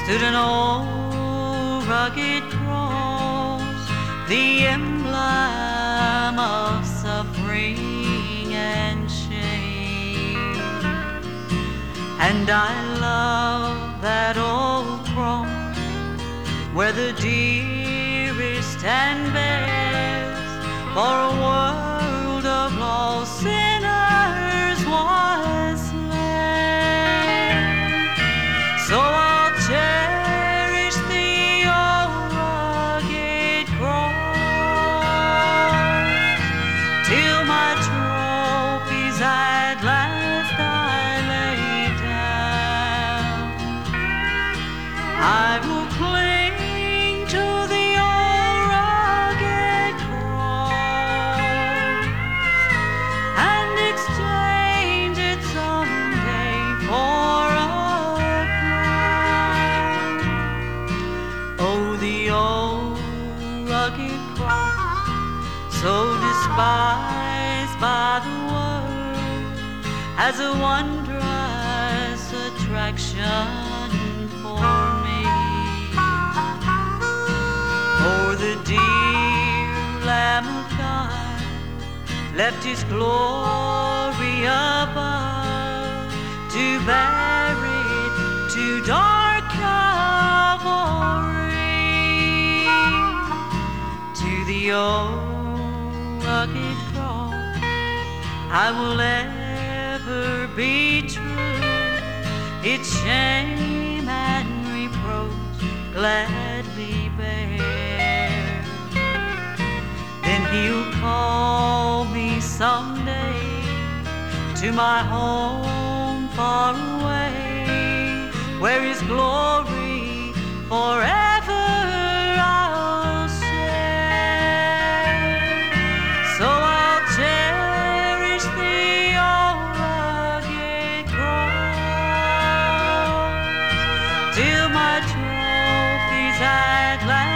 stood an old rugged cross, the emblem of suffering and shame. And I love that old cross where the dearest and best for a world of lost sinners was slain. So I'll cherish the old rugged cross till my trophies at last I lay down. I will cling to the old rugged cross and exchange it someday for a crown. Oh, the old rugged cross, so despised by the world, has a wondrous attraction for me. Oh, the dear Lamb of God left his glory above to bear it to dark Calvary. To the old rugged cross I will ever be true, its shame and reproach gladly bear. Then he'll call me someday to my home far away, where his glory forever I'll share. So I'll cherish the old rugged cross till my trophies at last